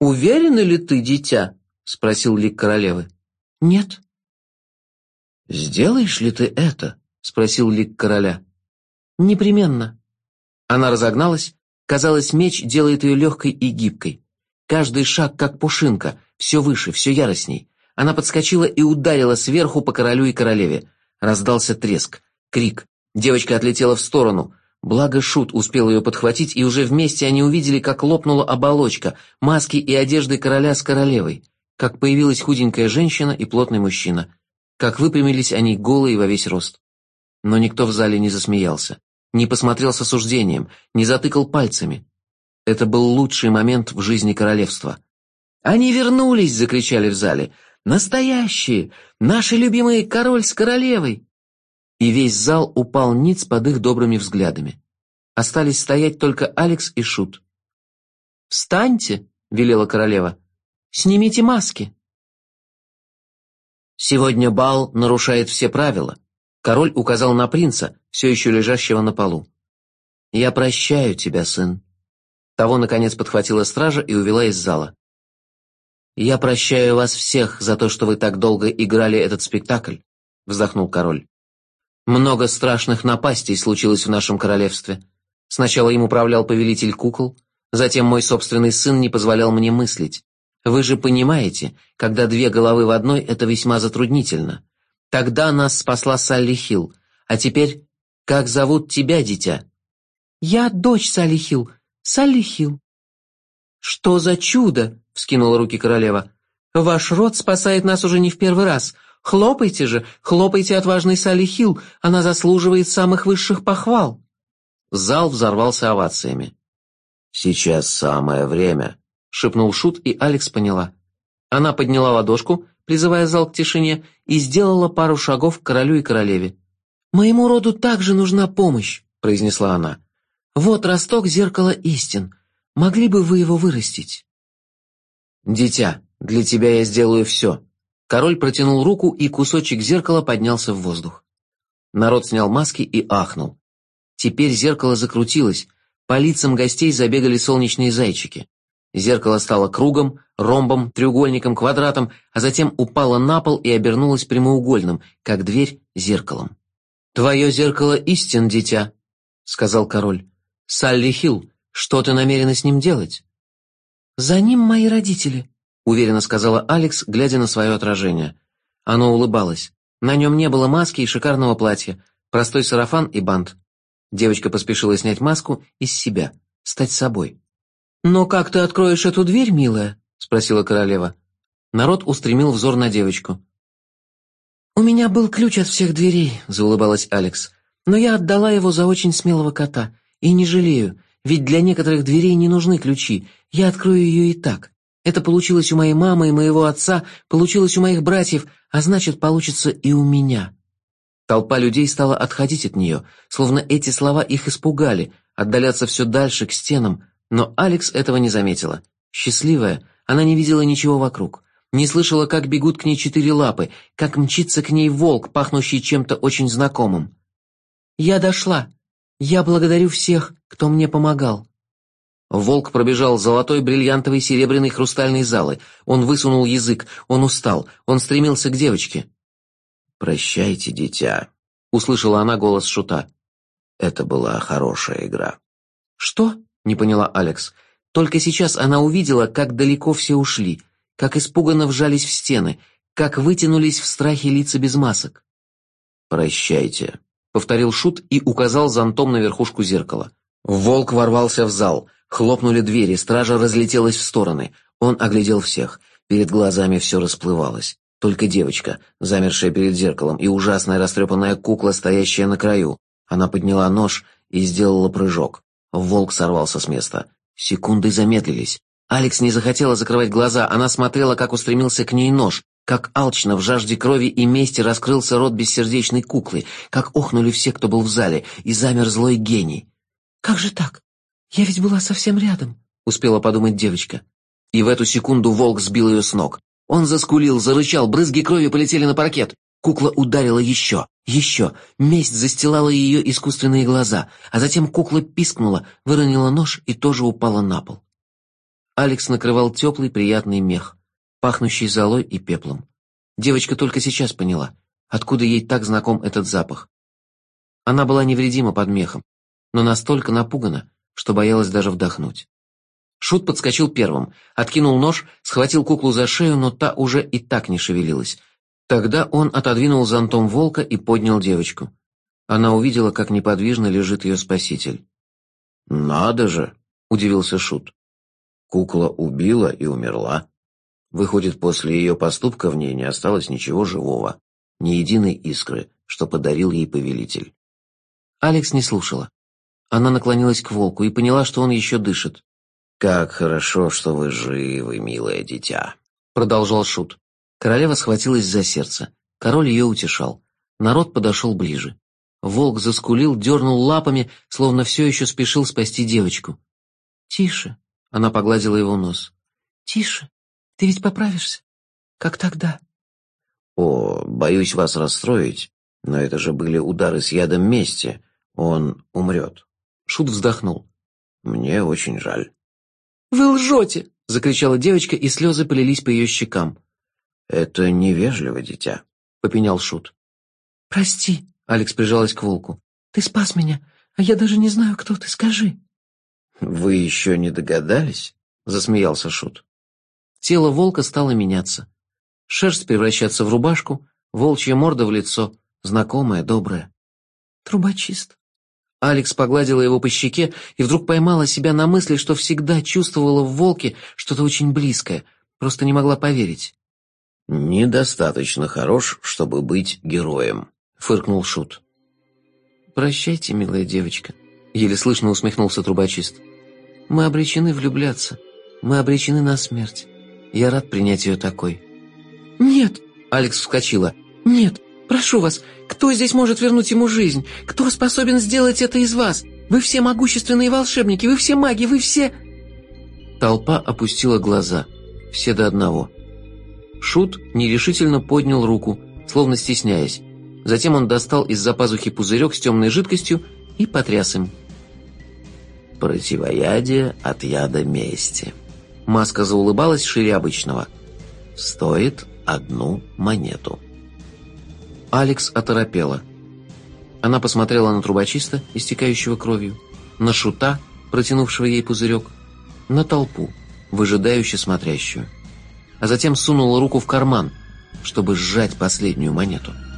«Уверена ли ты, дитя?» — спросил лик королевы. «Нет». «Сделаешь ли ты это?» — спросил лик короля. «Непременно». Она разогналась. Казалось, меч делает ее легкой и гибкой. Каждый шаг как пушинка, все выше, все яростней. Она подскочила и ударила сверху по королю и королеве. Раздался треск, крик. Девочка отлетела в сторону. Благо Шут успел ее подхватить, и уже вместе они увидели, как лопнула оболочка, маски и одежды короля с королевой, как появилась худенькая женщина и плотный мужчина, как выпрямились они голые во весь рост. Но никто в зале не засмеялся, не посмотрел с осуждением, не затыкал пальцами. Это был лучший момент в жизни королевства. «Они вернулись!» — закричали в зале. «Настоящие! Наши любимые король с королевой!» И весь зал упал ниц под их добрыми взглядами. Остались стоять только Алекс и Шут. «Встаньте!» — велела королева. «Снимите маски!» «Сегодня бал нарушает все правила», — король указал на принца, все еще лежащего на полу. «Я прощаю тебя, сын». Того, наконец, подхватила стража и увела из зала. «Я прощаю вас всех за то, что вы так долго играли этот спектакль», — вздохнул король. «Много страшных напастей случилось в нашем королевстве. Сначала им управлял повелитель кукол, затем мой собственный сын не позволял мне мыслить. Вы же понимаете, когда две головы в одной, это весьма затруднительно. Тогда нас спасла Салли Хилл, а теперь как зовут тебя, дитя?» «Я дочь Салли Хилл, Салли Хилл». «Что за чудо!» — вскинула руки королева. «Ваш род спасает нас уже не в первый раз. Хлопайте же, хлопайте отважной Салли Хилл, она заслуживает самых высших похвал». Зал взорвался овациями. «Сейчас самое время», — шепнул Шут, и Алекс поняла. Она подняла ладошку, призывая зал к тишине, и сделала пару шагов к королю и королеве. «Моему роду также нужна помощь», — произнесла она. «Вот росток зеркала истин. Могли бы вы его вырастить?» «Дитя, для тебя я сделаю все». Король протянул руку, и кусочек зеркала поднялся в воздух. Народ снял маски и ахнул. Теперь зеркало закрутилось, по лицам гостей забегали солнечные зайчики. Зеркало стало кругом, ромбом, треугольником, квадратом, а затем упало на пол и обернулось прямоугольным, как дверь, зеркалом. «Твое зеркало истин, дитя», — сказал король. «Салли Хилл, что ты намерена с ним делать?» «За ним мои родители», — уверенно сказала Алекс, глядя на свое отражение. Оно улыбалось. На нем не было маски и шикарного платья, простой сарафан и бант. Девочка поспешила снять маску из себя, стать собой. «Но как ты откроешь эту дверь, милая?» — спросила королева. Народ устремил взор на девочку. «У меня был ключ от всех дверей», — заулыбалась Алекс. «Но я отдала его за очень смелого кота. И не жалею, ведь для некоторых дверей не нужны ключи. Я открою ее и так. Это получилось у моей мамы и моего отца, получилось у моих братьев, а значит, получится и у меня». Толпа людей стала отходить от нее, словно эти слова их испугали, отдаляться все дальше, к стенам, но Алекс этого не заметила. Счастливая, она не видела ничего вокруг, не слышала, как бегут к ней 4 лапы, как мчится к ней волк, пахнущий чем-то очень знакомым. «Я дошла. Я благодарю всех, кто мне помогал». Волк пробежал золотой, бриллиантовый, серебряный, хрустальный залы. Он высунул язык, он устал, он стремился к девочке. «Прощайте, дитя», — услышала она голос Шута. «Это была хорошая игра». «Что?» — не поняла Алекс. Только сейчас она увидела, как далеко все ушли, как испуганно вжались в стены, как вытянулись в страхе лица без масок. «Прощайте», — повторил Шут и указал зонтом на верхушку зеркала. Волк ворвался в зал. Хлопнули двери, стража разлетелась в стороны. Он оглядел всех. Перед глазами все расплывалось. Только девочка, замершая перед зеркалом, и ужасная растрепанная кукла, стоящая на краю. Она подняла нож и сделала прыжок. Волк сорвался с места. Секунды замедлились. Алекс не захотела закрывать глаза. Она смотрела, как устремился к ней нож, как алчно в жажде крови и мести раскрылся рот бессердечной куклы, как охнули все, кто был в зале, и замер злой гений. «Как же так? Я ведь была совсем рядом», — успела подумать девочка. И в эту секунду волк сбил ее с ног. Он заскулил, зарычал, брызги крови полетели на паркет. Кукла ударила еще. Месть застилала ее искусственные глаза, а затем кукла пискнула, выронила нож и тоже упала на пол. Алекс накрывал теплый приятный мех, пахнущий золой и пеплом. Девочка только сейчас поняла, откуда ей так знаком этот запах. Она была невредима под мехом, но настолько напугана, что боялась даже вдохнуть. Шут подскочил первым, откинул нож, схватил куклу за шею, но та уже и так не шевелилась. Тогда он отодвинул зонтом волка и поднял девочку. Она увидела, как неподвижно лежит ее спаситель. «Надо же!» — удивился Шут. «Кукла убила и умерла. Выходит, после ее поступка в ней не осталось ничего живого, ни единой искры, что подарил ей повелитель». Алекс не слушала. Она наклонилась к волку и поняла, что он еще дышит. «Как хорошо, что вы живы, милое дитя», — продолжал Шут. Королева схватилась за сердце. Король ее утешал. Народ подошел ближе. Волк заскулил, дернул лапами, словно все еще спешил спасти девочку. «Тише», — она погладила его нос. «Тише, ты ведь поправишься, как тогда». «О, боюсь вас расстроить, но это же были удары с ядом мести. Он умрет». Шут вздохнул. «Мне очень жаль». «Вы лжете!» — закричала девочка, и слезы полились по ее щекам. «Это невежливо, дитя», — попенял Шут. «Прости», — Алекс прижалась к волку. «Ты спас меня, а я даже не знаю, кто ты, скажи». «Вы еще не догадались?» — засмеялся Шут. Тело волка стало меняться. Шерсть превращаться в рубашку, волчья морда в лицо, знакомая, добрая. «Трубочист». Алекс погладила его по щеке и вдруг поймала себя на мысли, что всегда чувствовала в волке что-то очень близкое, просто не могла поверить. «Недостаточно хорош, чтобы быть героем», — фыркнул Шут. «Прощайте, милая девочка», — еле слышно усмехнулся трубочист. «Мы обречены влюбляться, мы обречены на смерть. Я рад принять ее такой». «Нет», — Алекс вскочила, — «нет, прошу вас, кто здесь может вернуть ему жизнь? Кто способен сделать это из вас? Вы все могущественные волшебники, вы все маги, вы все...» Толпа опустила глаза, все до одного. Шут нерешительно поднял руку, словно стесняясь. Затем он достал из-за пазухи пузырек с темной жидкостью и потряс им. «Противоядие от яда мести». Маска заулыбалась шире обычного. «Стоит 1 монету». Алекс оторопела. Она посмотрела на трубочиста, истекающего кровью, на Шута, протянувшего ей пузырек, на толпу, выжидающе смотрящую. А затем сунула руку в карман, чтобы сжать последнюю монету.